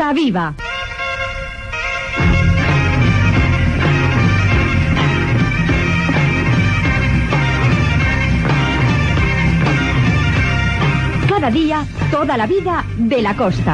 Costa Viva. Cada día, toda la vida de la costa.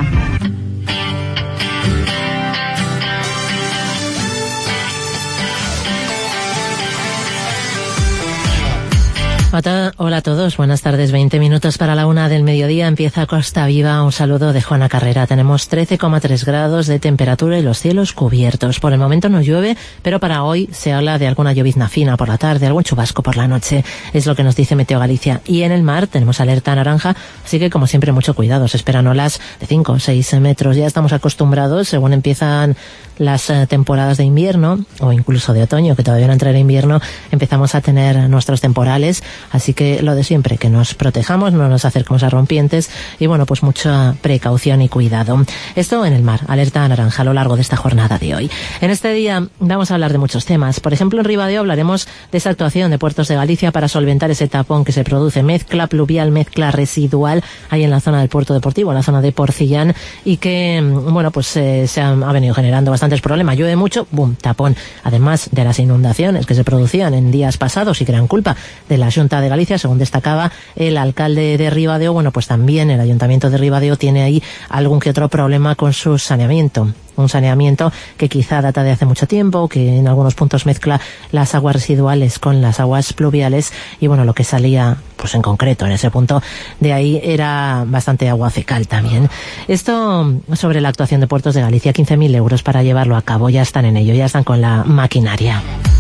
Hola a todos, buenas tardes, 20 minutos para la 1 del mediodía, empieza Costa Viva, un saludo de Juana Carrera. Tenemos 13,3 grados de temperatura y los cielos cubiertos. Por el momento no llueve, pero para hoy se habla de alguna llovizna fina por la tarde, algún chubasco por la noche, es lo que nos dice Meteo Galicia. Y en el mar tenemos alerta naranja, así que como siempre mucho cuidado, se esperan olas de 5 o 6 metros. Ya estamos acostumbrados, según empiezan las temporadas de invierno, o incluso de otoño, que todavía no entra en invierno, empezamos a tener nuestros temporales. Así que lo de siempre, que nos protejamos, no nos acerquemos a rompientes y bueno, pues mucha precaución y cuidado. Esto en el mar, alerta naranja a lo largo de esta jornada de hoy. En este día vamos a hablar de muchos temas. Por ejemplo, en Ribadeo hablaremos de esa actuación de Puertos de Galicia para solventar ese tapón que se produce, mezcla pluvial, mezcla residual, ahí en la zona del puerto deportivo, en la zona de Porcillán, y que, bueno, pues ha venido generando bastantes problemas. Llueve mucho, boom, tapón. Además de las inundaciones que se producían en días pasados y que eran culpa de la Xunta de Galicia, según destacaba el alcalde de Ribadeo, bueno, pues también el Ayuntamiento de Ribadeo tiene ahí algún que otro problema con su saneamiento. Un saneamiento que quizá data de hace mucho tiempo, que en algunos puntos mezcla las aguas residuales con las aguas pluviales y bueno, lo que salía, pues en concreto en ese punto de ahí era bastante agua fecal también. Esto sobre la actuación de Puertos de Galicia, 15.000 euros para llevarlo a cabo, ya están en ello, ya están con la maquinaria.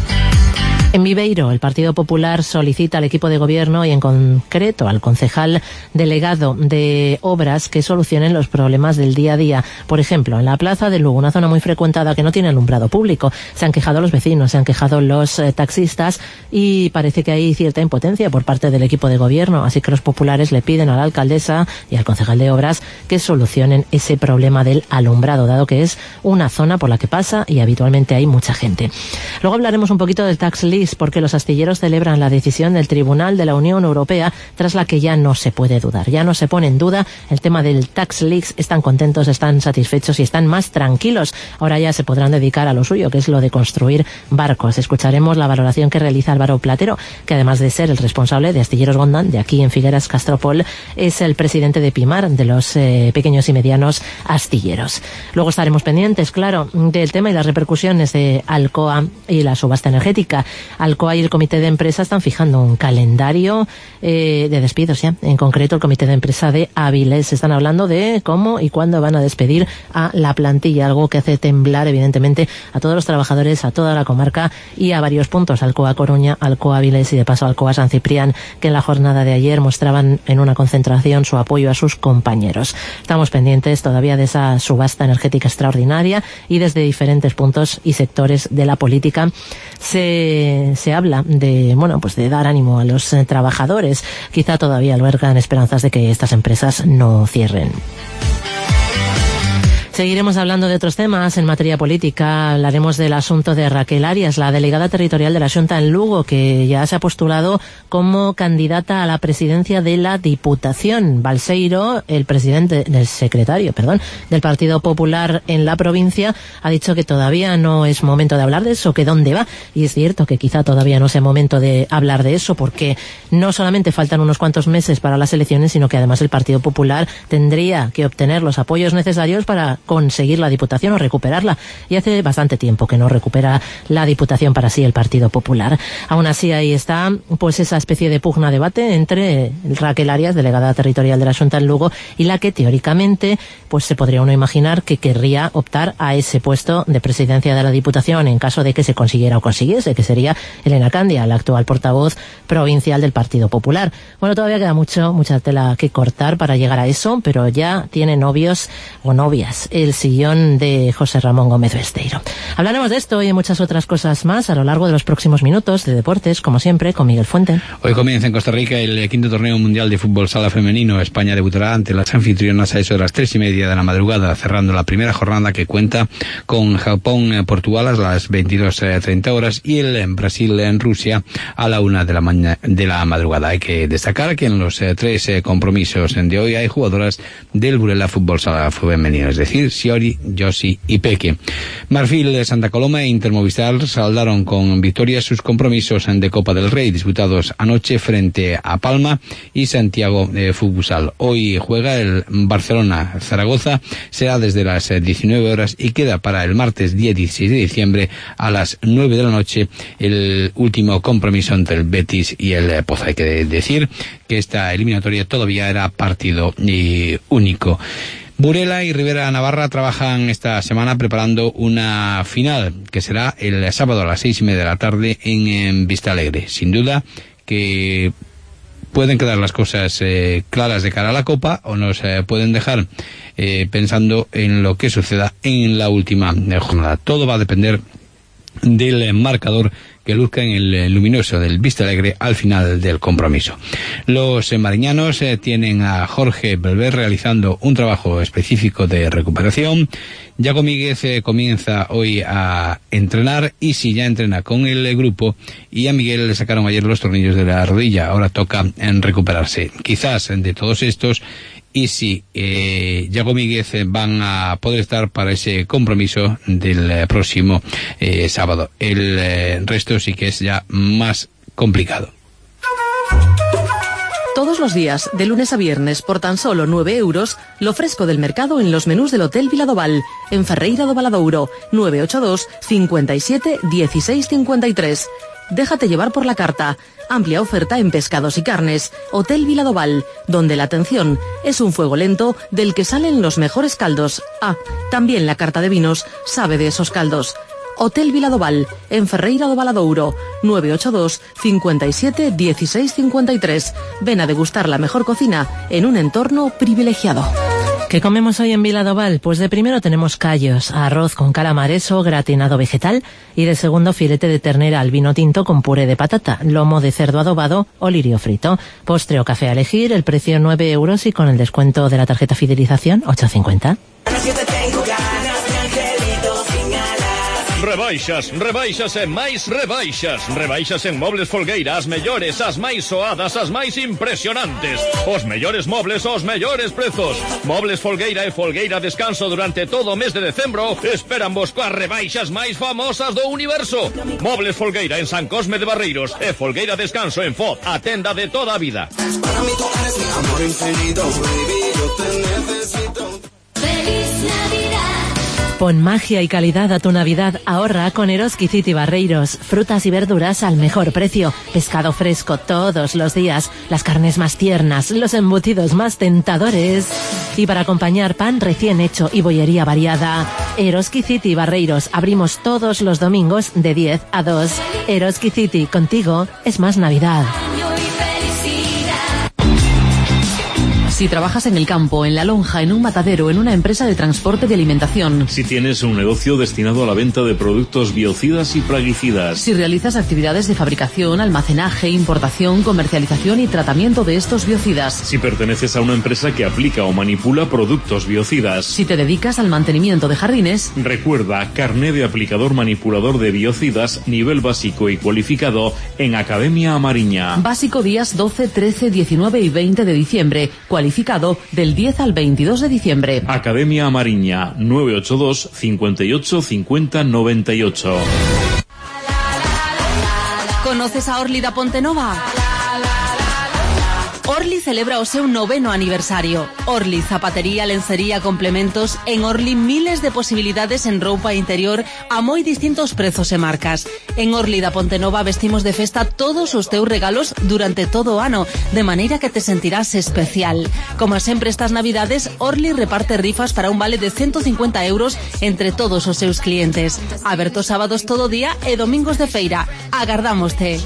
En Viveiro, el Partido Popular solicita al equipo de gobierno y en concreto al concejal delegado de obras que solucionen los problemas del día a día. Por ejemplo, en la Plaza de Lugo, una zona muy frecuentada que no tiene alumbrado público. Se han quejado los vecinos, se han quejado los taxistas y parece que hay cierta impotencia por parte del equipo de gobierno. Así que los populares le piden a la alcaldesa y al concejal de obras que solucionen ese problema del alumbrado, dado que es una zona por la que pasa y habitualmente hay mucha gente. Luego hablaremos un poquito del tax lease, porque los astilleros celebran la decisión del Tribunal de la Unión Europea, tras la que ya no se puede dudar, ya no se pone en duda el tema del tax lease. Están contentos, están satisfechos y están más tranquilos. Ahora ya se podrán dedicar a lo suyo, que es lo de construir barcos. Escucharemos la valoración que realiza Álvaro Platero, que además de ser el responsable de Astilleros Gondán, de aquí en Figueras Castropol, es el presidente de PIMAR, de los pequeños y medianos astilleros. Luego estaremos pendientes, claro, del tema y las repercusiones de Alcoa y la subasta energética. Alcoa y el comité de empresa están fijando un calendario de despidos ya. En concreto, el comité de empresa de Áviles están hablando de cómo y cuándo van a despedir a la plantilla, algo que hace temblar evidentemente a todos los trabajadores, a toda la comarca y a varios puntos, Alcoa Coruña, Alcoa Áviles y de paso Alcoa San Ciprián, que en la jornada de ayer mostraban en una concentración su apoyo a sus compañeros. Estamos pendientes todavía de esa subasta energética extraordinaria y desde diferentes puntos y sectores de la política se habla de, bueno, pues de dar ánimo a los trabajadores. Quizá todavía albergan esperanzas de que estas empresas no cierren. Seguiremos hablando de otros temas en materia política. Hablaremos del asunto de Raquel Arias, la delegada territorial de la Xunta en Lugo, que ya se ha postulado como candidata a la presidencia de la Diputación. Balseiro, el secretario del Partido Popular en la provincia, ha dicho que todavía no es momento de hablar de eso, que dónde va. Y es cierto que quizá todavía no sea momento de hablar de eso, porque no solamente faltan unos cuantos meses para las elecciones, sino que además el Partido Popular tendría que obtener los apoyos necesarios para conseguir la Diputación o recuperarla, y hace bastante tiempo que no recupera la Diputación para sí el Partido Popular. Aún así, ahí está pues esa especie de pugna debate entre Raquel Arias, delegada territorial de la Xunta en Lugo, y la que teóricamente pues se podría uno imaginar que querría optar a ese puesto de presidencia de la Diputación en caso de que se consiguiera o consiguiese, que sería Elena Candia, la actual portavoz provincial del Partido Popular. Bueno, todavía queda mucha tela que cortar para llegar a eso, pero ya tiene novios o novias el sillón de José Ramón Gómez Besteiro. Hablaremos de esto y de muchas otras cosas más a lo largo de los próximos minutos de deportes, como siempre, con Miguel Fuente. Hoy comienza en Costa Rica el quinto torneo mundial de fútbol sala femenino. España debutará ante las anfitrionas a eso de las 3:30 de la madrugada, cerrando la primera jornada que cuenta con Japón-Portugal a las 22:30 horas y el Brasil-Rusia a la 1 de la madrugada. Hay que destacar que en los tres compromisos de hoy hay jugadoras del Burela Fútbol Sala femenino, es decir, decir, Sciori, Josi y Peque. Marfil de Santa Coloma e Intermovistar saldaron con victoria sus compromisos de Copa del Rey, disputados anoche frente a Palma y Santiago de Futsal. Hoy juega el Barcelona-Zaragoza, será desde las 19 horas y queda para el martes día 16 de diciembre a las 9 de la noche el último compromiso entre el Betis y el Pozo. Hay que decir que esta eliminatoria todavía era partido único. Burela y Rivera Navarra trabajan esta semana preparando una final que será el sábado a las 6:30 de la tarde en Vistalegre. Sin duda que pueden quedar las cosas claras de cara a la Copa o nos pueden dejar pensando en lo que suceda en la última jornada. Todo va a depender del marcador que luzca en el luminoso del Vistalegre al final del compromiso. Los mariñanos tienen a Jorge Belver realizando un trabajo específico de recuperación. Yago Míguez comienza hoy a entrenar, y si ya entrena con el grupo, y a Miguel le sacaron ayer los tornillos de la rodilla, ahora toca en recuperarse. Quizás de todos estos, y si Yago Míguez van a poder estar para ese compromiso del próximo sábado. El resto sí que es ya más complicado. Todos los días, de lunes a viernes, por tan solo 9 euros, lo fresco del mercado en los menús del Hotel Viladoval, en Ferreira do Valadouro, 982 57 16 53. Déjate llevar por la carta. Amplia oferta en pescados y carnes. Hotel Viladoval, donde la atención es un fuego lento del que salen los mejores caldos. Ah, también la carta de vinos sabe de esos caldos. Hotel Viladoval, en Ferreira do Valadouro, 982 57 16 53. Ven a degustar la mejor cocina en un entorno privilegiado. ¿Qué comemos hoy en Viladoval? Pues de primero tenemos callos, arroz con calamares o gratinado vegetal, y de segundo filete de ternera al vino tinto con puré de patata, lomo de cerdo adobado o lirio frito. Postre o café a elegir, el precio 9 euros y con el descuento de la tarjeta fidelización 8,50. Rebaixas e máis rebaixas. Rebaixas en Mobles Folgueira, as mellores, as máis soadas, as máis impresionantes. Os mellores mobles, os mellores prezos. Mobles Folgueira e Folgueira Descanso durante todo o mes de decembro esperan vos coas rebaixas máis famosas do universo. Mobles Folgueira en San Cosme de Barreiros e Folgueira Descanso en Foz, a tenda de toda a vida. Para mí tú eres mi amor infinito, baby, yo te necesito. Feliz Navidad. Pon magia y calidad a tu Navidad. Ahorra con Eroski City Barreiros. Frutas y verduras al mejor precio. Pescado fresco todos los días. Las carnes más tiernas. Los embutidos más tentadores. Y para acompañar, pan recién hecho y bollería variada. Eroski City Barreiros. Abrimos todos los domingos de 10 a 2. Eroski City, contigo es más Navidad. Si trabajas en el campo, en la lonja, en un matadero, en una empresa de transporte de alimentación. Si tienes un negocio destinado a la venta de productos biocidas y plaguicidas. Si realizas actividades de fabricación, almacenaje, importación, comercialización y tratamiento de estos biocidas. Si perteneces a una empresa que aplica o manipula productos biocidas. Si te dedicas al mantenimiento de jardines. Recuerda, carné de aplicador manipulador de biocidas, nivel básico y cualificado en Academia Amariña. Básico días 12, 13, 19 y 20 de diciembre. Cualificado del 10 al 22 de diciembre. Academia Amariña, 982 58 50 98. ¿Conoces a Orli da Pontenova? Orli celebra o seu 9º aniversario. Orli, zapatería, lencería, complementos. En Orli, miles de posibilidades en roupa interior a moi distintos prezos e marcas. En Orli da Pontenova vestimos de festa todos os teus regalos durante todo o ano, de maneira que te sentirás especial. Como sempre estas navidades, Orli reparte rifas para un vale de 150 euros entre todos os seus clientes. Aberto sábados todo día e domingos de feira. Agardámoste.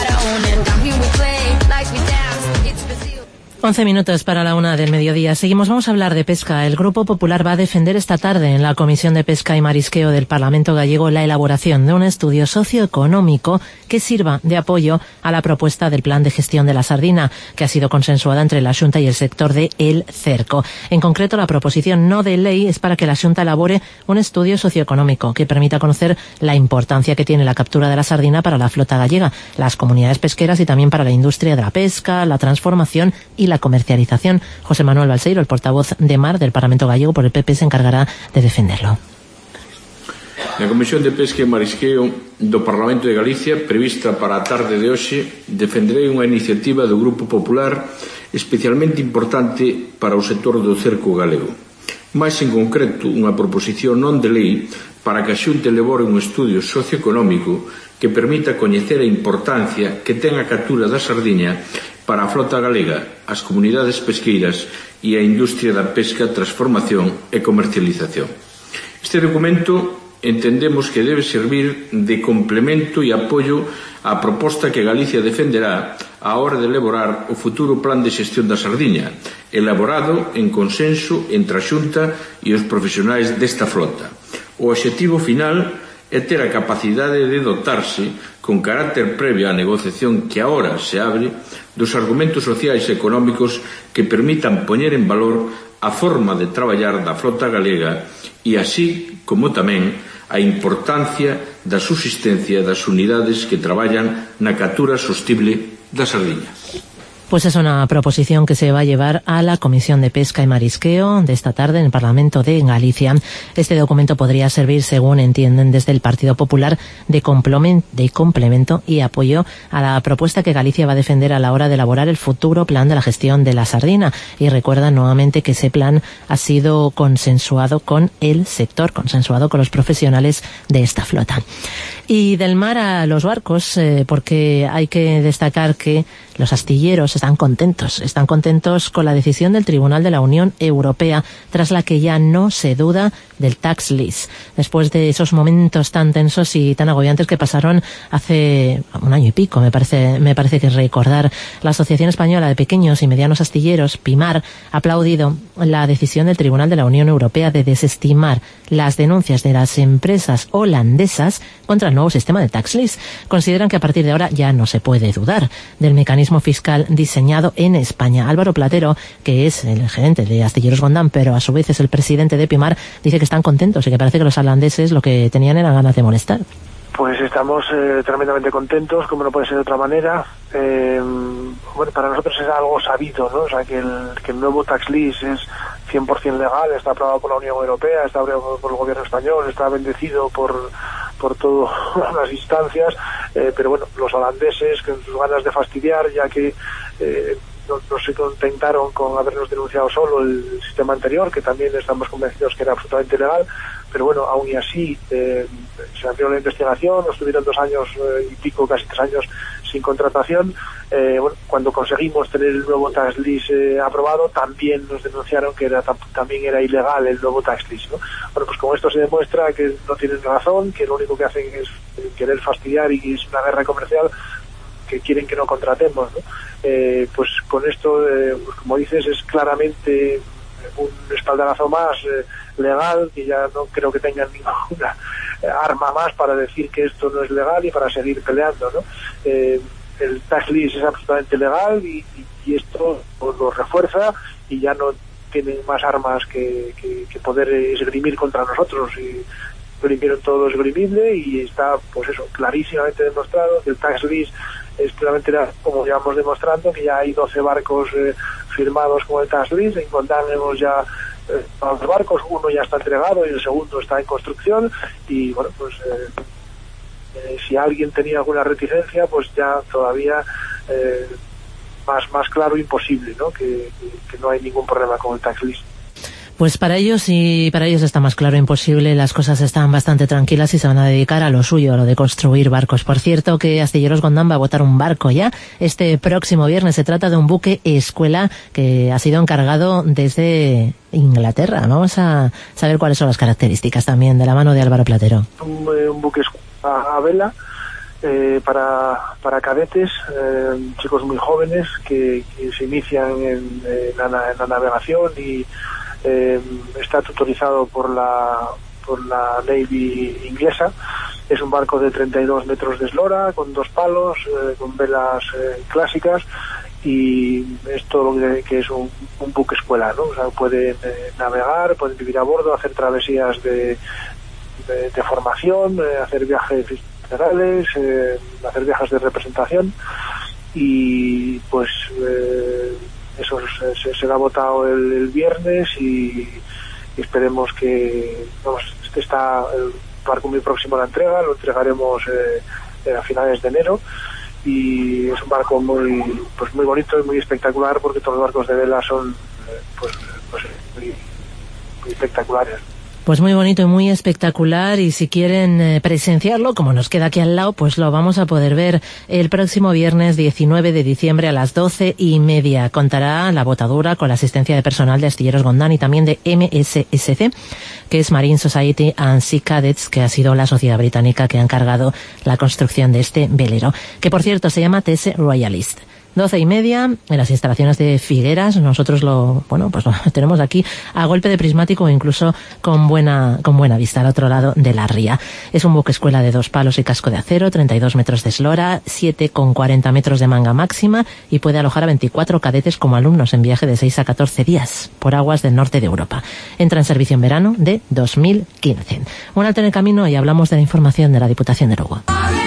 11 minutos para la 1 del mediodía. Seguimos, vamos a hablar de pesca. El Grupo Popular va a defender esta tarde en la Comisión de Pesca y Marisqueo del Parlamento Gallego la elaboración de un estudio socioeconómico que sirva de apoyo a la propuesta del Plan de Gestión de la Sardina, que ha sido consensuada entre la Xunta y el sector de El Cerco. En concreto, la proposición no de ley es para que la Xunta elabore un estudio socioeconómico que permita conocer la importancia que tiene la captura de la sardina para la flota gallega, las comunidades pesqueras y también para la industria de la pesca, la transformación y la la comercialización. José Manuel Balseiro, el portavoz de Mar del Parlamento Gallego por el PP, se encargará de defenderlo. Na Comisión de Pesca e Marisqueo do Parlamento de Galicia, prevista para a tarde de hoxe, defenderei unha iniciativa do Grupo Popular especialmente importante para o sector do cerco galego. Mais en concreto, unha proposición non de lei para que a Xunta elabore un estudio socioeconómico que permita coñecer a importancia que ten a captura da sardiña para a flota galega, as comunidades pesqueiras e a industria da pesca, transformación e comercialización. Este documento entendemos que debe servir de complemento e apoio á proposta que Galicia defenderá á hora de elaborar o futuro plan de xestión da sardiña, elaborado en consenso entre a Xunta e os profesionais desta flota. O obxectivo final é ter a capacidade de dotarse, con carácter previo á negociación que agora se abre, dos argumentos sociais e económicos que permitan poñer en valor a forma de traballar da flota galega e así como tamén a importancia da subsistencia das unidades que traballan na captura sostible da sardiña. Pues es una proposición que se va a llevar a la Comisión de Pesca y Marisqueo de esta tarde en el Parlamento de Galicia. Este documento podría servir, según entienden desde el Partido Popular, de complemento y apoyo a la propuesta que Galicia va a defender a la hora de elaborar el futuro plan de la gestión de la sardina. Y recuerdan nuevamente que ese plan ha sido consensuado con el sector, consensuado con los profesionales de esta flota. Y del mar a los barcos, porque hay que destacar que los astilleros están contentos con la decisión del Tribunal de la Unión Europea, tras la que ya no se duda del tax lease. Después de esos momentos tan tensos y tan agobiantes que pasaron hace un año y pico, me parece que recordar, la Asociación Española de Pequeños y Medianos Astilleros, PIMAR, ha aplaudido la decisión del Tribunal de la Unión Europea de desestimar las denuncias de las empresas holandesas contra el nuevo sistema de tax lease. Consideran que a partir de ahora ya no se puede dudar del mecanismo fiscal diseñado en España. Álvaro Platero, que es el gerente de Astilleros Gondán, pero a su vez es el presidente de PIMAR, dice que están contentos y que parece que los holandeses lo que tenían eran ganas de molestar. Pues estamos tremendamente contentos, como no puede ser de otra manera. Bueno, para nosotros es algo sabido, ¿no? O sea, que el nuevo tax lease es 100% legal, está aprobado por la Unión Europea, está aprobado por el gobierno español, está bendecido por todas las instancias, pero bueno, los holandeses, con sus ganas de fastidiar, ya que no se contentaron con habernos denunciado solo el sistema anterior, que también estamos convencidos que era absolutamente legal, pero bueno, aún y así se abrió la investigación, nos tuvieron 2 años y pico, casi 3 años sin contratación. Bueno, cuando conseguimos tener el nuevo tax lease aprobado, también nos denunciaron que también era ilegal el nuevo tax lease, ¿no? Bueno, pues con esto se demuestra que no tienen razón, que lo único que hacen es querer fastidiar y es una guerra comercial que quieren que no contratemos, ¿no? Pues con esto, pues como dices, es claramente un espaldarazo más legal, que ya no creo que tengan ninguna arma más para decir que esto no es legal y para seguir peleando, ¿no? El tax lease es absolutamente legal y esto lo refuerza y ya no tienen más armas que poder esgrimir contra nosotros, y esgrimieron todo lo esgrimible y está, pues eso, clarísimamente demostrado que el tax lease es claramente, como llevamos demostrando, que ya hay 12 barcos firmados con el tax lease. En Gondán hemos ya 12 barcos, uno ya está entregado y el segundo está en construcción, y bueno, pues si alguien tenía alguna reticencia, pues ya todavía más claro imposible, ¿no? Que no hay ningún problema con el tax lease. Pues para ellos está más claro imposible, las cosas están bastante tranquilas y se van a dedicar a lo suyo, a lo de construir barcos. Por cierto, que Astilleros Gondán va a botar un barco ya este próximo viernes. Se trata de un buque escuela que ha sido encargado desde Inglaterra. Vamos a saber cuáles son las características también, de la mano de Álvaro Platero. Un buque escuela a vela para cadetes, chicos muy jóvenes que se inician en la navegación, y está tutorizado por la Navy inglesa. Es un barco de 32 metros de eslora, con 2 palos, con velas clásicas, y es todo lo que es un buque escuela, ¿no? O sea, pueden navegar, pueden vivir a bordo, hacer travesías de formación, hacer viajes generales, hacer viajes de representación, y pues eso será votado el viernes y esperemos que está para muy próximo a la entrega, lo entregaremos a finales de enero, y es un barco muy bonito y muy espectacular, porque todos los barcos de vela son muy espectaculares. Pues muy bonito y muy espectacular, y si quieren presenciarlo, como nos queda aquí al lado, pues lo vamos a poder ver el próximo viernes 19 de diciembre a las 12:30. Contará la botadura con la asistencia de personal de Astilleros Gondán y también de MSSC, que es Marine Society and Sea Cadets, que ha sido la sociedad británica que ha encargado la construcción de este velero, que por cierto se llama TS Royalist. 12:30 en las instalaciones de Figueras. Nosotros lo tenemos aquí a golpe de prismático, incluso con buena vista al otro lado de la ría. Es un buque escuela de 2 palos y casco de acero, 32 metros de eslora, 7,40 metros de manga máxima, y puede alojar a 24 cadetes como alumnos en viaje de 6 a 14 días por aguas del norte de Europa. Entra en servicio en verano de 2015. Un alto en el camino y hablamos de la información de la Diputación de Lugo.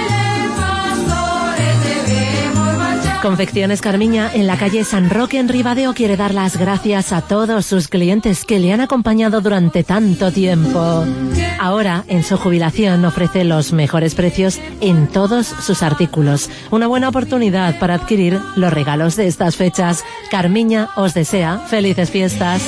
Confecciones Carmiña, en la calle San Roque, en Ribadeo, quiere dar las gracias a todos sus clientes que le han acompañado durante tanto tiempo. Ahora, en su jubilación, ofrece los mejores precios en todos sus artículos. Una buena oportunidad para adquirir los regalos de estas fechas. Carmiña os desea felices fiestas.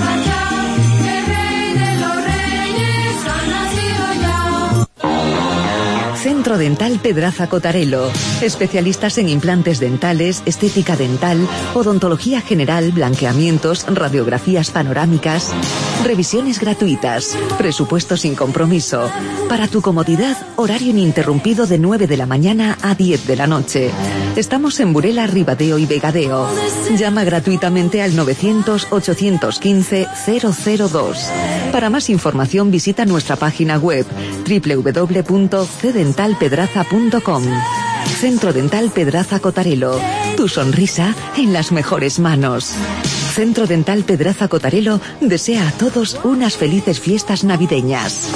Centro Dental Pedraza Cotarelo. Especialistas en implantes dentales, estética dental, odontología general, blanqueamientos, radiografías panorámicas. Revisiones gratuitas. Presupuesto sin compromiso. Para tu comodidad, horario ininterrumpido de 9 de la mañana a 10 de la noche. Estamos en Burela, Ribadeo y Vegadeo. Llama gratuitamente al 900-815-002. Para más información visita nuestra página web www.cdentalpedraza.com. Centro Dental Pedraza Cotarelo. Tu sonrisa en las mejores manos. Centro Dental Pedraza Cotarelo desea a todos unas felices fiestas navideñas.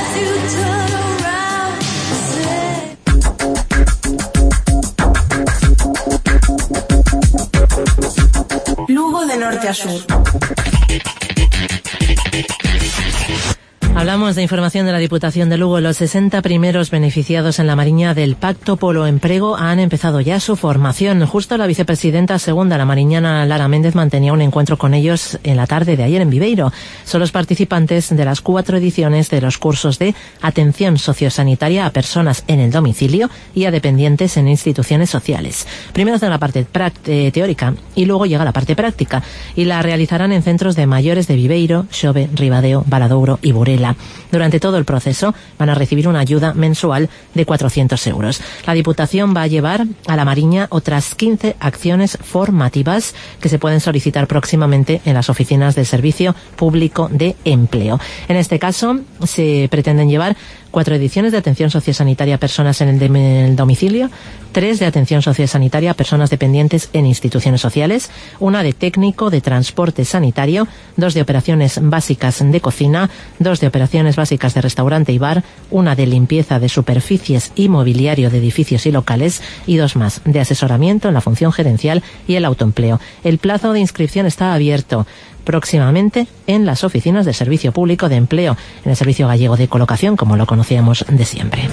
Lugo de norte a sur. Hablamos de información de la Diputación de Lugo. Los 60 primeros beneficiados en la Mariña del Pacto Polo Emprego han empezado ya su formación. Justo la vicepresidenta segunda, la mariñana Lara Méndez, mantenía un encuentro con ellos en la tarde de ayer en Viveiro. Son los participantes de las 4 ediciones de los cursos de atención sociosanitaria a personas en el domicilio y a dependientes en instituciones sociales. Primero hacen la parte teórica y luego llega la parte práctica, y la realizarán en centros de mayores de Viveiro, Xove, Ribadeo, Valadouro y Burela. Durante todo el proceso van a recibir una ayuda mensual de 400 euros. La Diputación va a llevar a la Mariña otras 15 acciones formativas que se pueden solicitar próximamente en las oficinas del Servicio Público de Empleo. En este caso, se pretenden llevar 4 ediciones de atención sociosanitaria a personas en el domicilio, 3 de atención sociosanitaria a personas dependientes en instituciones sociales, una de técnico de transporte sanitario, 2 de operaciones básicas de cocina, 2 de operaciones básicas de restaurante y bar, una de limpieza de superficies y mobiliario de edificios y locales, y 2 más de asesoramiento en la función gerencial y el autoempleo. El plazo de inscripción está abierto próximamente en las oficinas del Servicio Público de Empleo, en el Servicio Gallego de Colocación, como lo conocíamos de siempre.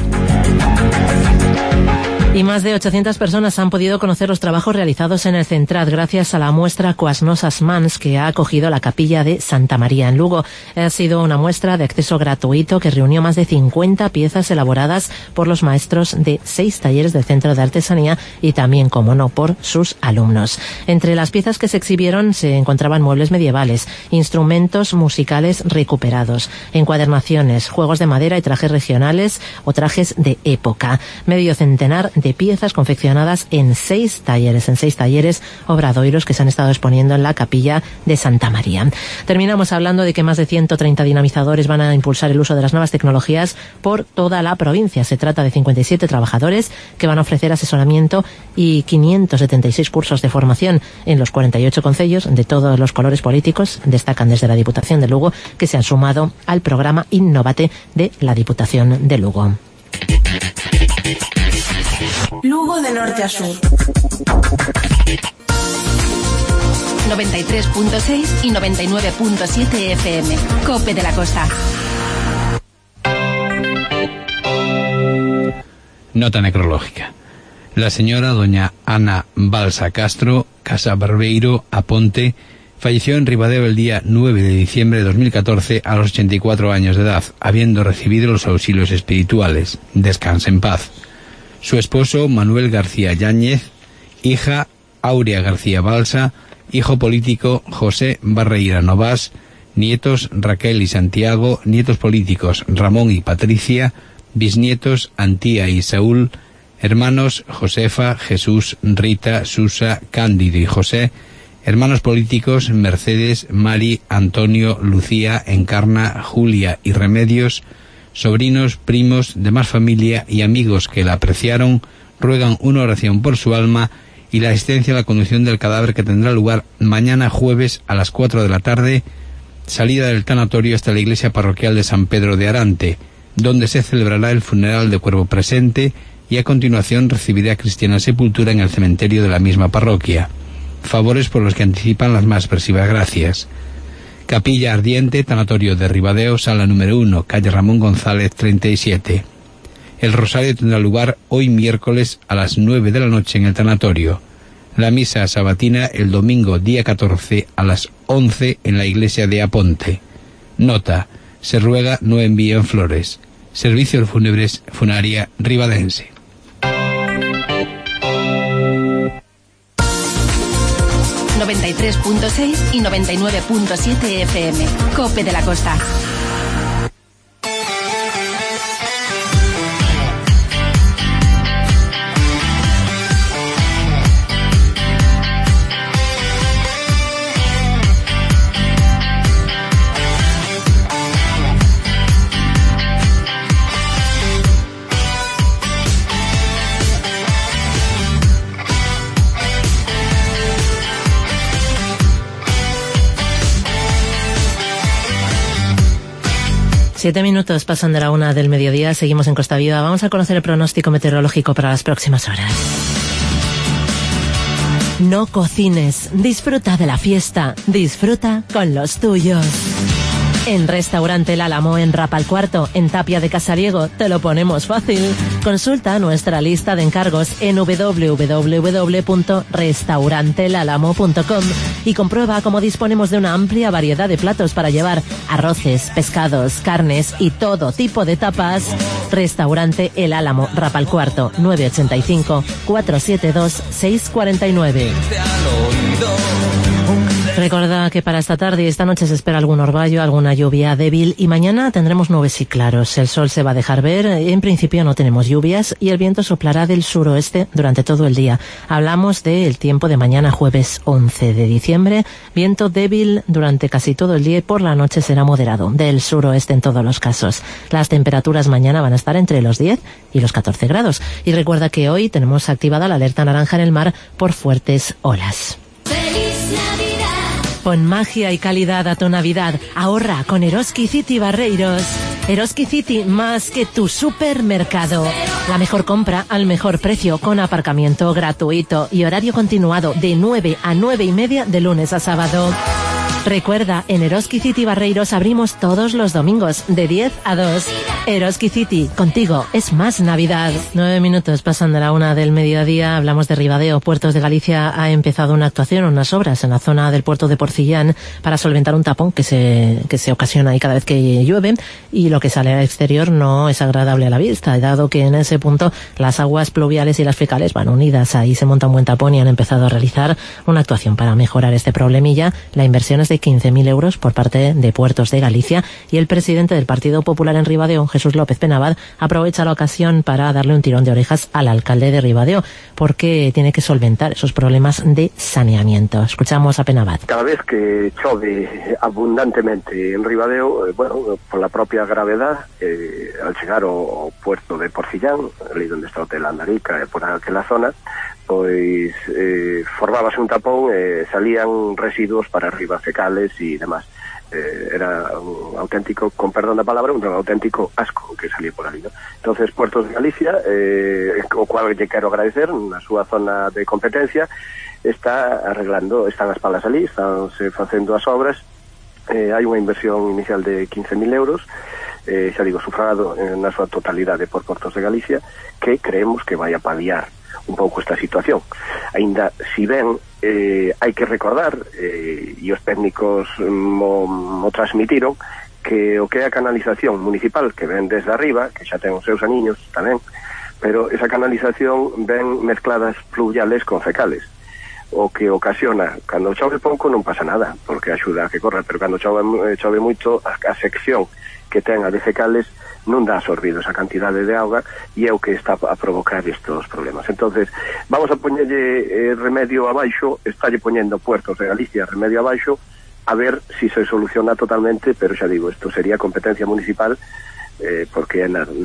Y más de 800 personas han podido conocer los trabajos realizados en el Centrat gracias a la muestra Coas Nosas Mans que ha acogido la capilla de Santa María en Lugo. Ha sido una muestra de acceso gratuito que reunió más de 50 piezas elaboradas por los maestros de 6 talleres del Centro de Artesanía y también, como no, por sus alumnos. Entre las piezas que se exhibieron se encontraban muebles medievales, instrumentos musicales recuperados, encuadernaciones, juegos de madera y trajes regionales o trajes de época. Medio centenar de piezas confeccionadas en 6 talleres obradoiros que se han estado exponiendo en la capilla de Santa María. Terminamos hablando de que más de 130 dinamizadores van a impulsar el uso de las nuevas tecnologías por toda la provincia. Se trata de 57 trabajadores que van a ofrecer asesoramiento y 576 cursos de formación en los 48 concellos de todos los colores políticos. Destacan desde la Diputación de Lugo que se han sumado al programa Innovate de la Diputación de Lugo. Lugo de norte a sur. 93.6 y 99.7 FM. COPE de la Costa. Nota necrológica. La señora doña Ana Balsa Castro, Casa Barbeiro, Aponte, falleció en Ribadeo el día 9 de diciembre de 2014 a los 84 años de edad, habiendo recibido los auxilios espirituales. Descanse en paz. Su esposo, Manuel García Yáñez, hija, Aurea García Balsa, hijo político, José Barreira Novás, nietos, Raquel y Santiago, nietos políticos, Ramón y Patricia, bisnietos, Antía y Saúl, hermanos, Josefa, Jesús, Rita, Susa, Cándido y José, hermanos políticos, Mercedes, Mari, Antonio, Lucía, Encarna, Julia y Remedios, sobrinos, primos, demás familia y amigos que la apreciaron, ruegan una oración por su alma y la asistencia a la conducción del cadáver, que tendrá lugar mañana jueves a las 4 de la tarde, salida del tanatorio hasta la iglesia parroquial de San Pedro de Arante, donde se celebrará el funeral de cuerpo presente y a continuación recibirá cristiana sepultura en el cementerio de la misma parroquia. Favores por los que anticipan las más expresivas gracias. Capilla Ardiente, Tanatorio de Ribadeo, sala número 1, calle Ramón González 37. El rosario tendrá lugar hoy miércoles a las 9 de la noche en el tanatorio. La misa sabatina el domingo día 14 a las 11 en la iglesia de Aponte. Nota: se ruega no envíen flores. Servicios Fúnebres Funeraria Ribadense. ...93.6 y 99.7 FM. COPE de la Costa. Siete minutos pasan de la 1 del mediodía, seguimos en Costa Viva. Vamos a conocer el pronóstico meteorológico para las próximas horas. No cocines, disfruta de la fiesta, disfruta con los tuyos. En Restaurante El Álamo, en Rapalcuarto, en Tapia de Casariego, te lo ponemos fácil. Consulta nuestra lista de encargos en www.restaurantelalamo.com y comprueba cómo disponemos de una amplia variedad de platos para llevar: arroces, pescados, carnes y todo tipo de tapas. Restaurante El Álamo, Rapalcuarto, 985 472 649. Recuerda que para esta tarde y esta noche se espera algún orvallo, alguna lluvia débil, y mañana tendremos nubes y claros. El sol se va a dejar ver, en principio no tenemos lluvias y el viento soplará del suroeste durante todo el día. Hablamos del tiempo de mañana jueves 11 de diciembre, viento débil durante casi todo el día y por la noche será moderado, del suroeste en todos los casos. Las temperaturas mañana van a estar entre los 10 y los 14 grados. Y recuerda que hoy tenemos activada la alerta naranja en el mar por fuertes olas. Pon magia y calidad a tu Navidad. Ahorra con Eroski City Barreiros. Eroski City, más que tu supermercado. La mejor compra al mejor precio, con aparcamiento gratuito y horario continuado de 9 a 9 y media de lunes a sábado. Recuerda, en Eroski City Barreiros abrimos todos los domingos de 10 a 2. Eroski City, contigo es más Navidad. 9 minutos pasan de la 1 del mediodía. Hablamos de Ribadeo. Puertos de Galicia ha empezado una actuación, unas obras en la zona del puerto de Porcillán para solventar un tapón que se ocasiona ahí cada vez que llueve, y lo que sale al exterior no es agradable a la vista, dado que en ese punto las aguas pluviales y las fecales van unidas. Ahí se monta un buen tapón y han empezado a realizar una actuación para mejorar este problemilla. La inversión es de 15.000 euros por parte de Puertos de Galicia, y el presidente del Partido Popular en Ribadeo, Jesús López Penabad, aprovecha la ocasión para darle un tirón de orejas al alcalde de Ribadeo, porque tiene que solventar esos problemas de saneamiento. Escuchamos a Penabad. Cada vez que chove abundantemente en Ribadeo, por la propia gravedad, al llegar ao puerto de Porcillán, ali donde está o Hotel Andarica, por aquela zona, pois formábase un tapón e salían residuos para arriba, fecales e demás. Era un auténtico, con perdón da palabra, un auténtico asco que salía por ali, ¿no? Entonces, Puertos de Galicia, o cual lle quero agradecer, na súa zona de competencia, está arreglando, están as palas ali, estánse facendo as obras, hai unha inversión inicial de 15.000 euros, xa digo, sufragado na súa totalidade por Puertos de Galicia, que creemos que vai a paliar un pouco esta situación. Ainda, si ben hai que recordar, e os técnicos mo transmitiron, que o que é a canalización municipal que ven desde arriba, que xa ten os seus aniños tamén, pero esa canalización ven mezcladas fluviales con fecales, o que ocasiona, cando chove pouco non pasa nada, porque axuda a que corra, pero cando chove moito, a sección que ten a de fecales non dá absorbido esa cantidade de auga e é o que está a provocar estos problemas. Entonces, vamos a poñerlle remedio abaixo, estálle poñendo Puertos de Galicia remedio abaixo, a ver si se soluciona totalmente, pero xa digo, isto sería competencia municipal, porque é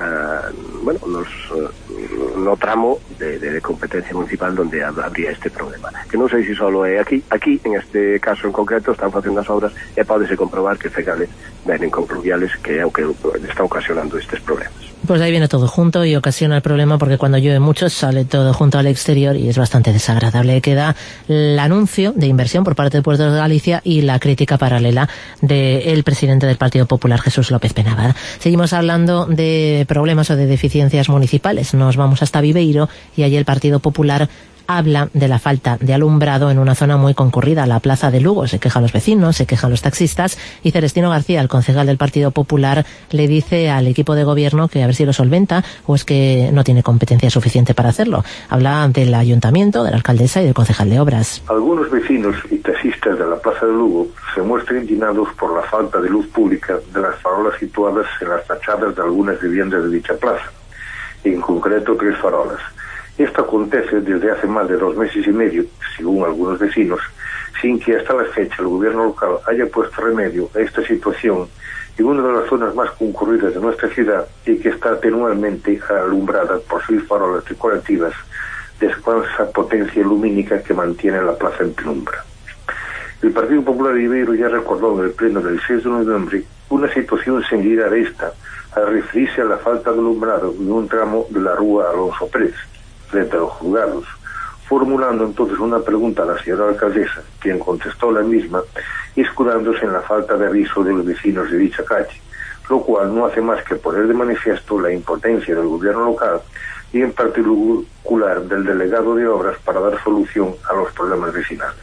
no tramo de competencia municipal donde habría este problema, que non sei se só é aquí en este caso en concreto están facendo as obras e pódese comprobar que fecales venen con pluviales, que é o que está ocasionando estes problemas. Pues ahí viene todo junto y ocasiona el problema, porque cuando llueve mucho sale todo junto al exterior y es bastante desagradable. Queda el anuncio de inversión por parte de Puertos de Galicia y la crítica paralela del presidente del Partido Popular, Jesús López Penabada. Seguimos hablando de problemas o de deficiencias municipales. Nos vamos hasta Viveiro y allí el Partido Popular habla de la falta de alumbrado en una zona muy concurrida, la Plaza de Lugo. Se quejan los vecinos, se quejan los taxistas, y Celestino García, el concejal del Partido Popular, le dice al equipo de gobierno que a ver si lo solventa, o es que no tiene competencia suficiente para hacerlo. Habla del ayuntamiento, de la alcaldesa y del concejal de obras. Algunos vecinos y taxistas de la Plaza de Lugo se muestran indignados por la falta de luz pública de las farolas situadas en las fachadas de algunas viviendas de dicha plaza, en concreto 3 farolas. Esto acontece desde hace más de 2 meses y medio, según algunos vecinos, sin que hasta la fecha el gobierno local haya puesto remedio a esta situación en una de las zonas más concurridas de nuestra ciudad y que está anualmente alumbrada por 6 farolas decorativas de escasa potencia lumínica que mantiene la plaza en penumbra. El Partido Popular de Viveiro ya recordó en el pleno del 6 de noviembre una situación similar a esta, al referirse a la falta de alumbrado en un tramo de la rúa Alonso Pérez, frente a los juzgados, formulando entonces una pregunta a la señora alcaldesa, quien contestó la misma, escudándose en la falta de aviso de los vecinos de dicha calle, lo cual no hace más que poner de manifiesto la impotencia del gobierno local y en particular del delegado de obras para dar solución a los problemas vecinales.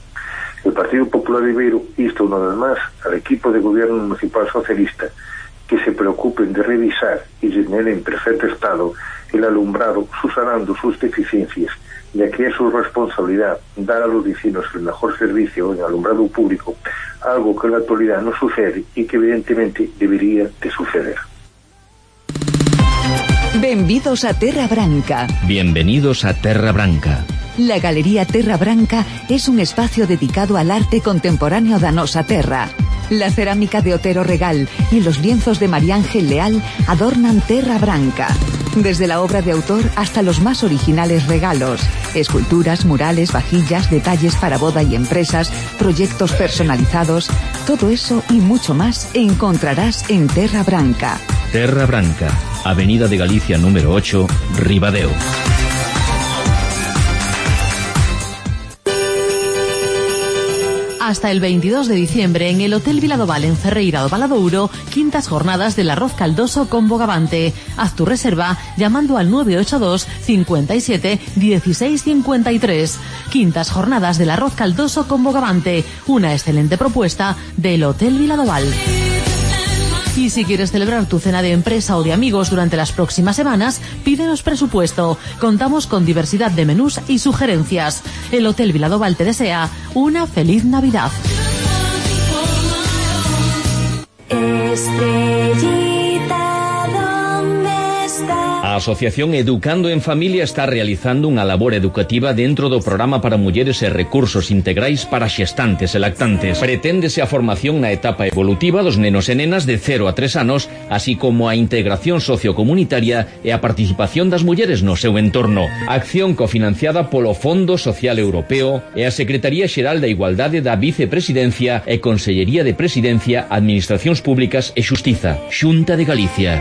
El Partido Popular de Viveiro insta una vez más al equipo de gobierno municipal socialista que se preocupen de revisar y tener en perfecto estado el alumbrado, subsanando sus deficiencias, ya que es su responsabilidad dar a los vecinos el mejor servicio en alumbrado público, algo que en la actualidad no sucede y que evidentemente debería de suceder. Benvidos a Terra Branca. Bienvenidos a Terra Branca. La Galería Terra Branca es un espacio dedicado al arte contemporáneo da nosa terra. La cerámica de Otero Regal y los lienzos de María Ángel Leal adornan Terra Branca. Desde la obra de autor hasta los más originales regalos, esculturas, murales, vajillas, detalles para boda y empresas, proyectos personalizados, todo eso y mucho más encontrarás en Terra Branca. Terra Branca, Avenida de Galicia número 8, Ribadeo. Hasta el 22 de diciembre en el Hotel Viladoval en Ferreira do Valadouro, quintas jornadas del arroz caldoso con bogavante. Haz tu reserva llamando al 982 57 16 53. Quintas jornadas del arroz caldoso con bogavante, una excelente propuesta del Hotel Viladoval. Y si quieres celebrar tu cena de empresa o de amigos durante las próximas semanas, pídenos presupuesto. Contamos con diversidad de menús y sugerencias. El Hotel Viladoval te desea una feliz Navidad. Estrellita, ¿dónde estás? A Asociación Educando en Familia está realizando unha labor educativa dentro do programa para mulleres e recursos integrais para xestantes e lactantes. Preténdese a formación na etapa evolutiva dos nenos e nenas de 0 a 3 anos, así como a integración sociocomunitaria e a participación das mulleres no seu entorno. Acción cofinanciada polo Fondo Social Europeo e a Secretaría Xeral da Igualdade da Vicepresidencia e Consellería de Presidencia, Administracións Públicas e Xustiza, Xunta de Galicia.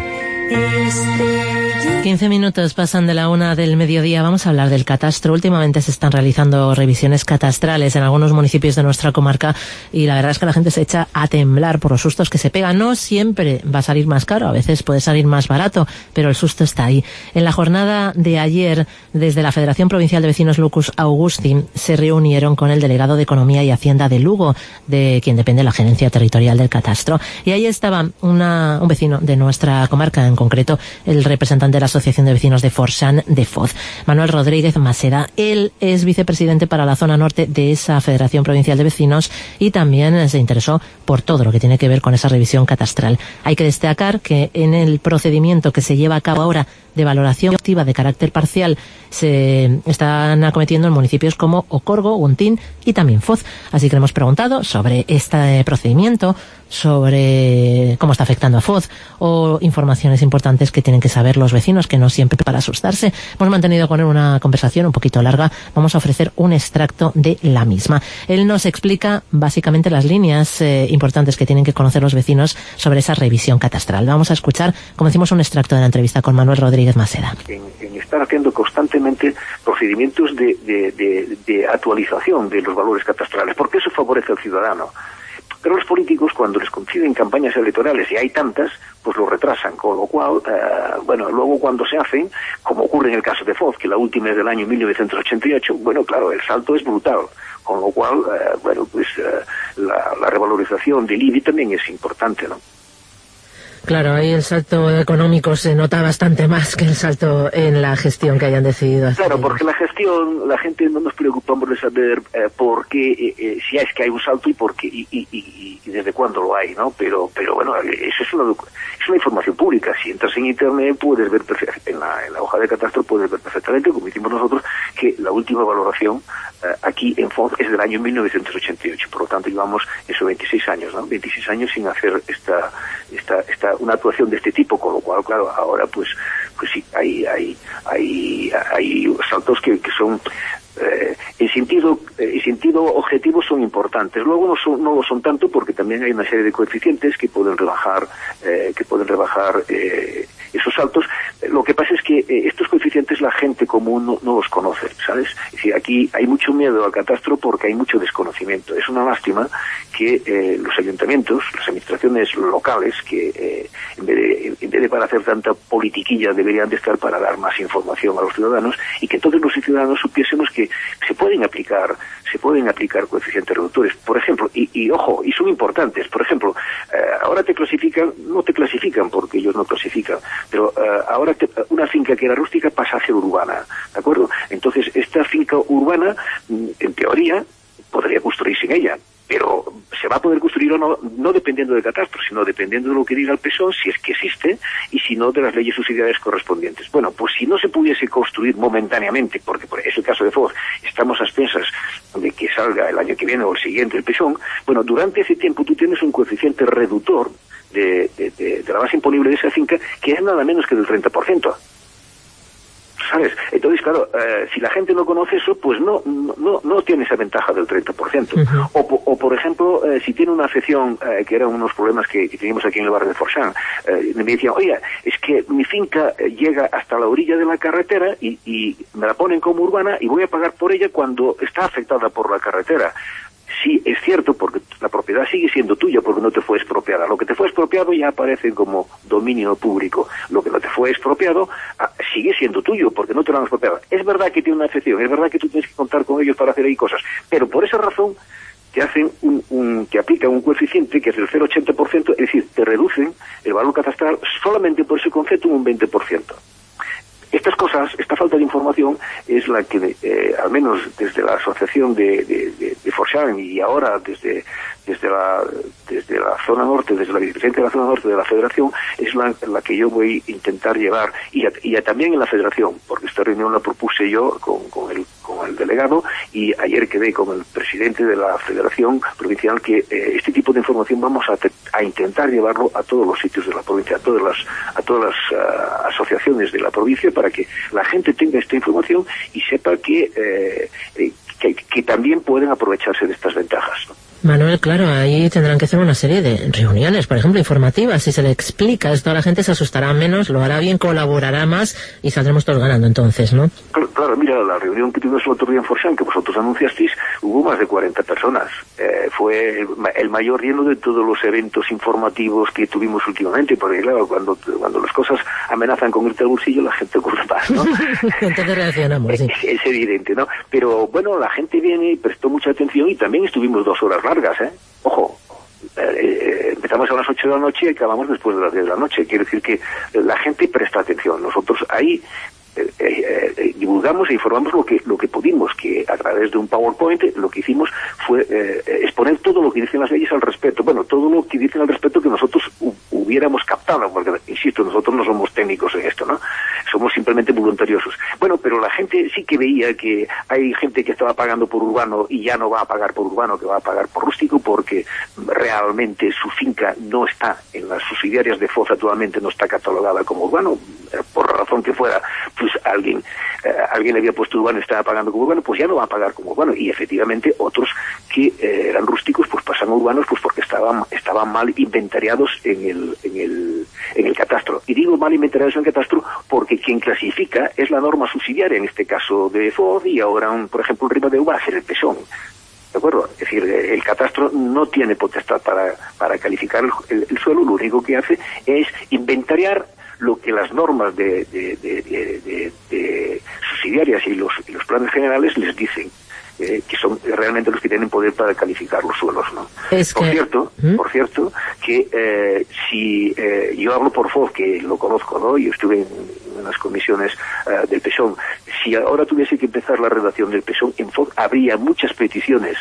15 minutos pasan de la 1 del mediodía. Vamos a hablar del catastro. Últimamente se están realizando revisiones catastrales en algunos municipios de nuestra comarca y la verdad es que la gente se echa a temblar por los sustos que se pegan. No siempre va a salir más caro, a veces puede salir más barato, pero el susto está ahí. En la jornada de ayer, desde la Federación Provincial de Vecinos Lucus Augustin, se reunieron con el delegado de Economía y Hacienda de Lugo, de quien depende la Gerencia Territorial del Catastro. Y ahí estaba un vecino de nuestra comarca, en concreto el representante de la Asociación de Vecinos de Forxán de Foz, Manuel Rodríguez Maseda. Él es vicepresidente para la zona norte de esa Federación Provincial de Vecinos y también se interesó por todo lo que tiene que ver con esa revisión catastral. Hay que destacar que en el procedimiento que se lleva a cabo ahora de valoración activa de carácter parcial se están acometiendo en municipios como Ocorgo, Guntín y también Foz. Así que le hemos preguntado sobre este procedimiento, sobre cómo está afectando a Foz o informaciones importantes que tienen que saber los vecinos, que no siempre para asustarse. Hemos mantenido con él una conversación un poquito larga. Vamos a ofrecer un extracto de la misma. Él nos explica básicamente las líneas importantes que tienen que conocer los vecinos sobre esa revisión catastral. Vamos a escuchar, como decimos, un extracto de la entrevista con Manuel Rodríguez Maseda. En estar haciendo constantemente procedimientos de actualización de los valores catastrales, porque eso favorece al ciudadano. Pero los políticos, cuando les coinciden campañas electorales, y hay tantas, pues lo retrasan, con lo cual, luego cuando se hacen, como ocurre en el caso de Foz, que la última es del año 1988, bueno, claro, el salto es brutal, con lo cual, la revalorización del IBI también es importante, ¿no? Claro, ahí el salto económico se nota bastante más que el salto en la gestión que hayan decidido hacer. Claro, porque la gestión, la gente no nos preocupamos de saber por qué, si es que hay un salto y por qué, y desde cuándo lo hay, ¿no? Pero bueno, eso es una información pública. Si entras en internet puedes ver en la hoja de catastro puedes ver perfectamente, como hicimos nosotros, que la última valoración aquí en Foz es del año 1988. Por lo tanto, llevamos 26 años, ¿no? 26 años sin hacer una actuación de este tipo, con lo cual, claro, ahora pues sí, hay saltos que son en sentido objetivo son importantes. Luego no lo son tanto, porque también hay una serie de coeficientes que pueden rebajar esos saltos. Lo que pasa es que estos coeficientes la gente común no los conoce, ¿sabes? Es decir, aquí hay mucho miedo al catastro porque hay mucho desconocimiento. Es una lástima que los ayuntamientos, las administraciones locales, que en vez de para hacer tanta politiquilla deberían de estar para dar más información a los ciudadanos, y que todos los ciudadanos supiésemos que se pueden aplicar coeficientes reductores, por ejemplo, y ojo, y son importantes. Por ejemplo, ahora no te clasifican porque ellos no clasifican, pero ahora una finca que era rústica pasa a ser urbana, ¿de acuerdo? Entonces, esta finca urbana, en teoría, podría construirse en ella, pero se va a poder construir o no dependiendo del catastro, sino dependiendo de lo que diga el PSOE, si es que existe, y si no, de las leyes subsidiarias correspondientes. Bueno, pues si no se pudiese construir momentáneamente, porque es el caso de Foz, estamos a expensas de que salga el año que viene o el siguiente el PSOE, bueno, durante ese tiempo tú tienes un coeficiente reductor de la base imponible de esa finca, que es nada menos que del 30%. ¿Sabes? Entonces, claro, si la gente no conoce eso, pues no tiene esa ventaja del 30%. Uh-huh. O por ejemplo, si tiene una afección, que eran unos problemas que teníamos aquí en el barrio de Forxán, me decían, oye, es que mi finca llega hasta la orilla de la carretera y me la ponen como urbana y voy a pagar por ella cuando está afectada por la carretera. Sí, es cierto, porque la propiedad sigue siendo tuya porque no te fue expropiada. Lo que te fue expropiado ya aparece como dominio público. Lo que no te fue expropiado sigue siendo tuyo porque no te lo han expropiado. Es verdad que tiene una excepción, es verdad que tú tienes que contar con ellos para hacer ahí cosas, pero por esa razón te hacen te aplican un coeficiente que es del 0,80%, es decir, te reducen el valor catastral solamente por ese concepto un 20%. Estas cosas, esta falta de información es la que, al menos desde la Asociación de Forchan, y ahora desde la zona norte, desde la vicepresidencia de la zona norte de la Federación, es la que yo voy a intentar llevar, y también en la Federación, porque esta reunión la propuse yo con el delegado, y ayer quedé con el presidente de la Federación Provincial que este tipo de información vamos a intentar llevarlo a todos los sitios de la provincia, a todas las asociaciones de la provincia, para que la gente tenga esta información y sepa que también pueden aprovecharse de estas ventajas, ¿no? Manuel, claro, ahí tendrán que hacer una serie de reuniones, por ejemplo, informativas. Si se le explica esto a la gente, se asustará menos, lo hará bien, colaborará más y saldremos todos ganando entonces, ¿no? Claro, mira, la reunión que tuvimos el otro día en Forchan, que vosotros anunciasteis, hubo más de 40 personas. Fue el mayor lleno de todos los eventos informativos que tuvimos últimamente, porque claro, cuando las cosas amenazan con irte al bolsillo, la gente ocurre más, ¿no? Entonces reaccionamos, sí. Es evidente, ¿no? Pero bueno, la gente viene y prestó mucha atención, y también estuvimos 2 horas largas, ojo, empezamos a las 8 de la noche y acabamos después de las 10 de la noche. Quiere decir que la gente presta atención. Nosotros ahí divulgamos e informamos lo que pudimos, que a través de un PowerPoint lo que hicimos fue exponer todo lo que dicen las leyes al respecto, bueno, todo lo que dicen al respecto que nosotros hubiéramos captado, porque insisto, nosotros no somos técnicos en esto, ¿no? Somos simplemente voluntariosos. Bueno, pero la gente sí que veía que hay gente que estaba pagando por urbano y ya no va a pagar por urbano, que va a pagar por rústico, porque realmente su finca no está en las subsidiarias de FOZ, actualmente no está catalogada como urbano, por la razón que fuera, pues alguien le había puesto urbano y estaba pagando como urbano, pues ya no va a pagar como urbano. Y efectivamente otros que eran rústicos pues pasan a urbanos pues porque estaban mal inventariados en el catastro. Y digo mal inventariados en el catastro porque quien clasifica es la norma subsidiaria, en este caso de FOD, y ahora, por ejemplo, en Ribadeo va a ser el Pexón. ¿De acuerdo? Es decir, el catastro no tiene potestad para calificar el suelo, lo único que hace es inventariar lo que las normas de subsidiarias y los planes generales les dicen, que son realmente los que tienen poder para calificar los suelos, ¿no? Por cierto, que si yo hablo por FOD, que lo conozco, ¿no? Yo estuve en las comisiones del PESON. Si ahora tuviese que empezar la redacción del PESON en FOD, habría muchas peticiones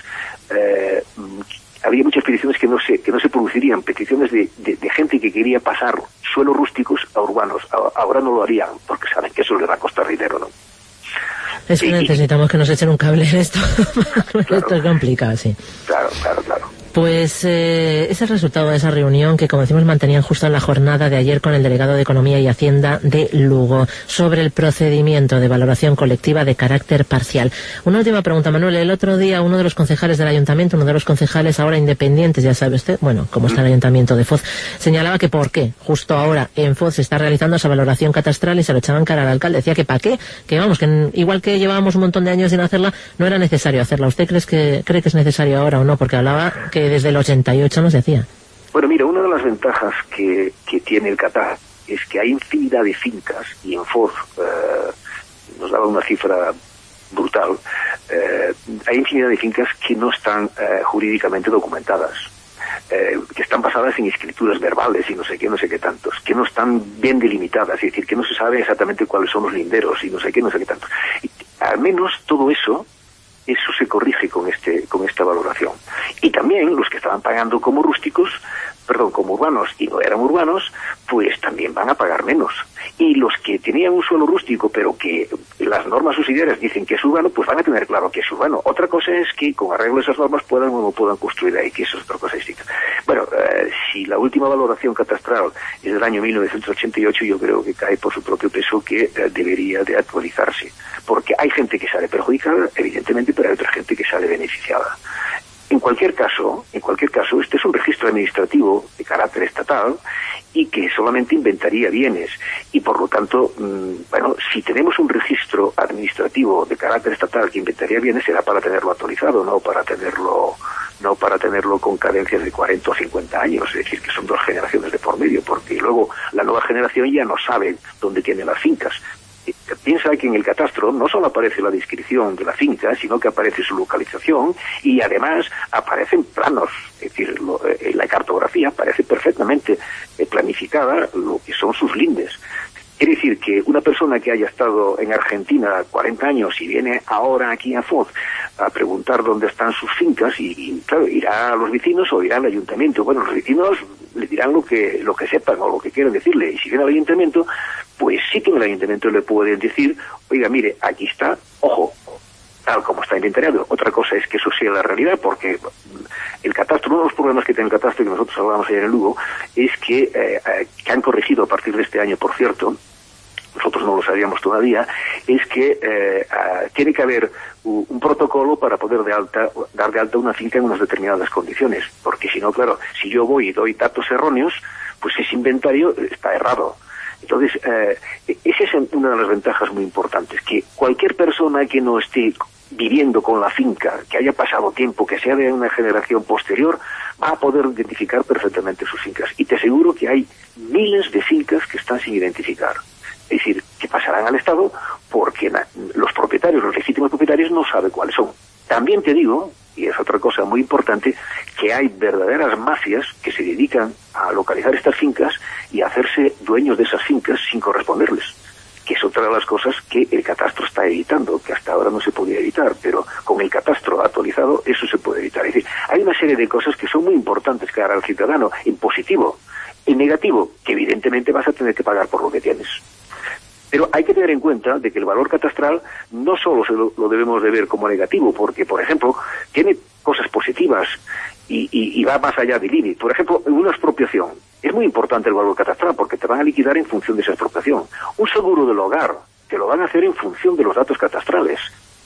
que no se producirían, peticiones de gente que quería pasar suelos rústicos a urbanos. Ahora no lo harían, porque saben que eso les va a costar dinero, ¿no? Es que necesitamos que nos echen un cable en esto. Claro. Esto es complicado, sí. Claro. Pues es el resultado de esa reunión que, como decimos, mantenían justo en la jornada de ayer con el delegado de Economía y Hacienda de Lugo sobre el procedimiento de valoración colectiva de carácter parcial. Una última pregunta, Manuel. El otro día uno de los concejales del ayuntamiento, uno de los concejales ahora independientes, ya sabe usted, bueno, como está el ayuntamiento de Foz, señalaba que por qué justo ahora en Foz se está realizando esa valoración catastral y se lo echaban cara al alcalde. Decía que para qué, que vamos, que igual que llevábamos un montón de años sin hacerla, no era necesario hacerla. ¿Usted cree que es necesario ahora o no? Porque hablaba que desde el 88 no se hacía. Bueno, mira, una de las ventajas que tiene el catastro es que hay infinidad de fincas, y en Foz nos daba una cifra brutal, hay infinidad de fincas que no están jurídicamente documentadas, que están basadas en escrituras verbales y no sé qué tantos, que no están bien delimitadas, es decir, que no se sabe exactamente cuáles son los linderos y no sé qué tantos. Y al menos todo eso se corrige con esta valoración. Y también los que estaban pagando como urbanos y no eran urbanos, pues también van a pagar menos. Y los que tenían un suelo rústico, pero que las normas subsidiarias dicen que es urbano, pues van a tener claro que es urbano. Otra cosa es que con arreglo de esas normas puedan o no puedan construir ahí, que eso es otra cosa distinta. Bueno, si la última valoración catastral es del año 1988, yo creo que cae por su propio peso que debería de actualizarse. Porque hay gente que sale perjudicada, evidentemente, pero hay otra gente que sale beneficiada. En cualquier caso, este es un registro administrativo de carácter estatal y que solamente inventaría bienes. Y por lo tanto, si tenemos un registro administrativo de carácter estatal que inventaría bienes, será para tenerlo actualizado, no para tenerlo con cadencias de 40 o 50 años, es decir, que son 2 generaciones de por medio, porque luego la nueva generación ya no sabe dónde tiene las fincas. Piensa que en el catastro no solo aparece la descripción de la finca, sino que aparece su localización y además aparecen planos, es decir, la cartografía aparece perfectamente planificada lo que son sus lindes. Quiere decir que una persona que haya estado en Argentina 40 años y viene ahora aquí a Foz a preguntar dónde están sus fincas y claro, irá a los vecinos o irá al ayuntamiento. Bueno, los vecinos le dirán lo que sepan o lo que quieran decirle, y si viene al ayuntamiento, pues sí que el ayuntamiento le puede decir, oiga, mire, aquí está, ojo, tal como está inventariado. Otra cosa es que eso sea la realidad, porque el catastro, uno de los problemas que tiene el catastro, que nosotros hablábamos ayer en Lugo, es que han corregido a partir de este año, por cierto, nosotros no lo sabíamos todavía, es que tiene que haber un protocolo para poder dar de alta una finca en unas determinadas condiciones, porque si no, claro, si yo voy y doy datos erróneos, pues ese inventario está errado. Entonces, esa es una de las ventajas muy importantes, que cualquier persona que no esté viviendo con la finca, que haya pasado tiempo, que sea de una generación posterior, va a poder identificar perfectamente sus fincas. Y te aseguro que hay miles de fincas que están sin identificar. Es decir, que pasarán al Estado porque los propietarios, los legítimos propietarios, no saben cuáles son. También te digo, y es otra cosa muy importante, que hay verdaderas mafias que se dedican a localizar estas fincas y a hacerse dueños de esas fincas sin corresponderles, que es otra de las cosas que el catastro está evitando, que hasta ahora no se podía evitar, pero con el catastro actualizado eso se puede evitar. Es decir, hay una serie de cosas que son muy importantes cara al ciudadano, en positivo. En negativo, que evidentemente vas a tener que pagar por lo que tienes. Pero hay que tener en cuenta de que el valor catastral no solo lo debemos de ver como negativo, porque, por ejemplo, tiene cosas positivas y va más allá del IBI. Por ejemplo, en una expropiación, es muy importante el valor catastral porque te van a liquidar en función de esa expropiación. Un seguro del hogar, te lo van a hacer en función de los datos catastrales.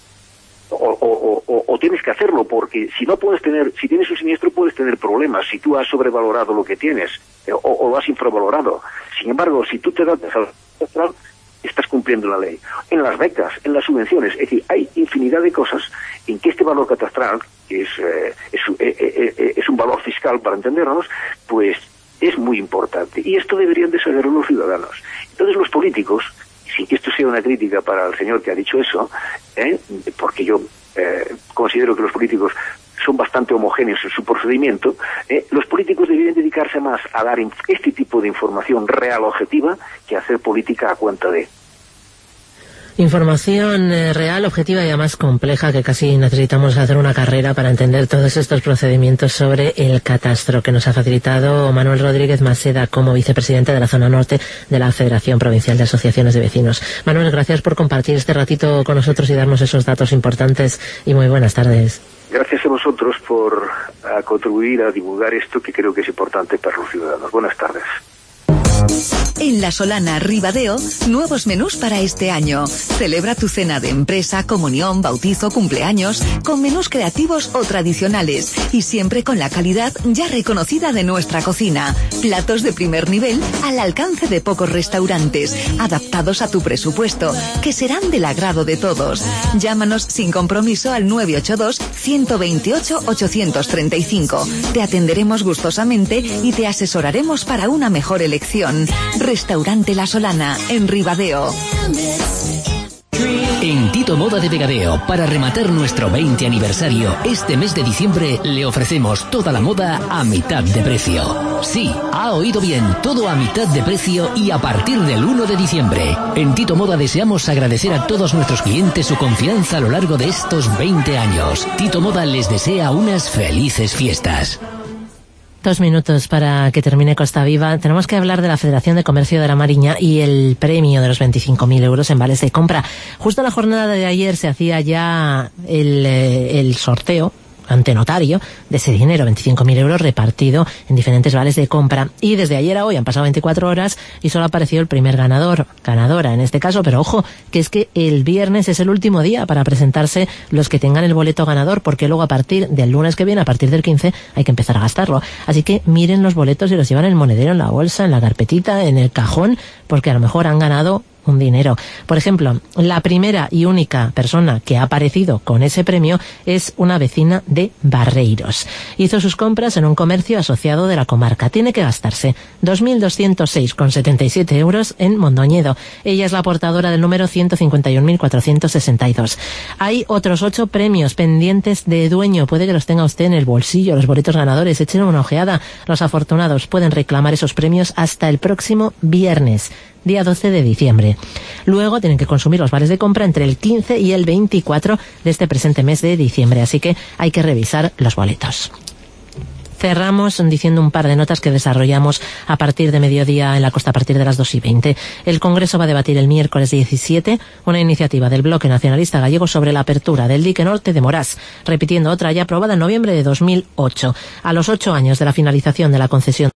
O tienes que hacerlo, porque si tienes un siniestro puedes tener problemas si tú has sobrevalorado lo que tienes o lo has infravalorado. Sin embargo, si tú te das al catastral, estás cumpliendo la ley. En las becas, en las subvenciones, es decir, hay infinidad de cosas en que este valor catastral, que es un valor fiscal para entendernos, pues es muy importante. Y esto deberían de saberlo los ciudadanos. Entonces los políticos, sin que esto sea una crítica para el señor que ha dicho eso, porque yo considero que los políticos son bastante homogéneos en su procedimiento, los políticos deberían dedicarse más a dar este tipo de información real, objetiva, que hacer política a cuenta de. Información real, objetiva y además compleja, que casi necesitamos hacer una carrera para entender todos estos procedimientos sobre el catastro, que nos ha facilitado Manuel Rodríguez Maseda como vicepresidente de la zona norte de la Federación Provincial de Asociaciones de Vecinos. Manuel, gracias por compartir este ratito con nosotros y darnos esos datos importantes, y muy buenas tardes. Gracias a vosotros por contribuir a divulgar esto que creo que es importante para los ciudadanos. Buenas tardes. En La Solana, Ribadeo, nuevos menús para este año. Celebra tu cena de empresa, comunión, bautizo, cumpleaños, con menús creativos o tradicionales y siempre con la calidad ya reconocida de nuestra cocina. Platos de primer nivel al alcance de pocos restaurantes, adaptados a tu presupuesto, que serán del agrado de todos. Llámanos sin compromiso al 982-128-835. Te atenderemos gustosamente y te asesoraremos para una mejor elección. Restaurante La Solana, en Ribadeo. En Tito Moda de Vegadeo, para rematar nuestro 20 aniversario, este mes de diciembre le ofrecemos toda la moda a mitad de precio. Sí, ha oído bien, todo a mitad de precio y a partir del 1 de diciembre. En Tito Moda deseamos agradecer a todos nuestros clientes su confianza a lo largo de estos 20 años. Tito Moda les desea unas felices fiestas. 2 minutos para que termine Costa Viva. Tenemos que hablar de la Federación de Comercio de la Mariña y el premio de los 25.000 euros en vales de compra. Justo en la jornada de ayer se hacía ya el sorteo ante notario de ese dinero, 25.000 euros repartido en diferentes vales de compra, y desde ayer a hoy han pasado 24 horas y solo ha aparecido el primer ganadora en este caso, pero ojo, que es que el viernes es el último día para presentarse los que tengan el boleto ganador, porque luego a partir del lunes que viene, a partir del 15, hay que empezar a gastarlo. Así que miren los boletos y los llevan en el monedero, en la bolsa, en la carpetita, en el cajón, porque a lo mejor han ganado un dinero. Por ejemplo, la primera y única persona que ha aparecido con ese premio es una vecina de Barreiros. Hizo sus compras en un comercio asociado de la comarca. Tiene que gastarse 2.206,77 euros en Mondoñedo. Ella es la portadora del número 151.462. Hay otros 8 premios pendientes de dueño. Puede que los tenga usted en el bolsillo, los boletos ganadores. Echen una ojeada. Los afortunados pueden reclamar esos premios hasta el próximo viernes. día 12 de diciembre. Luego tienen que consumir los vales de compra entre el 15 y el 24 de este presente mes de diciembre, así que hay que revisar los boletos. Cerramos diciendo un par de notas que desarrollamos a partir de mediodía en la costa a partir de las 2:20. El Congreso va a debatir el miércoles 17 una iniciativa del Bloque Nacionalista Gallego sobre la apertura del dique norte de Morás, repitiendo otra ya aprobada en noviembre de 2008. A los 8 años de la finalización de la concesión